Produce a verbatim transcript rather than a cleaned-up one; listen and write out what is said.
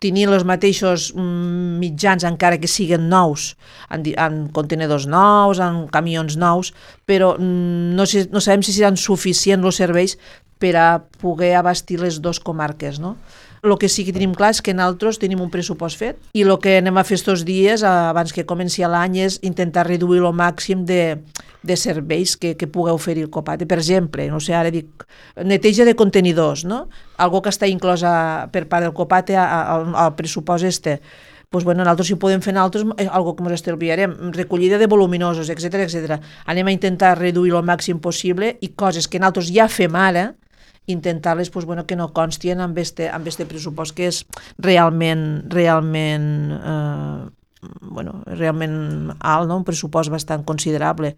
tenint els mateixos mitjans encara que siguen nous, en, en contenedors nous, en camions nous, però no, sé, no sabem si seran suficients els serveis per a poder abastir les dues comarques, no? El que sí que tenim clar és que nosaltres tenim un pressupost fet i el que anem a fer estos dies, abans que comenci l'any, és intentar reduir el màxim de, de serveis que, que pugui oferir el Copate. Per exemple, no sé, ara dic, neteja de contenidors, no? Algo que està inclosa per part del Copate al, al pressupost este. Pues bueno, nosaltres si ho podem fer nosaltres, és algo que ens estalviarem. Recollida de voluminosos, etcètera, etcètera. Anem a intentar reduir el màxim possible i coses que nosaltres ja fem ara, intentar-les pues, bueno, que no constien amb este, amb este pressupost que és realment, realment, eh, bueno, realment alt, no? Un pressupost bastant considerable.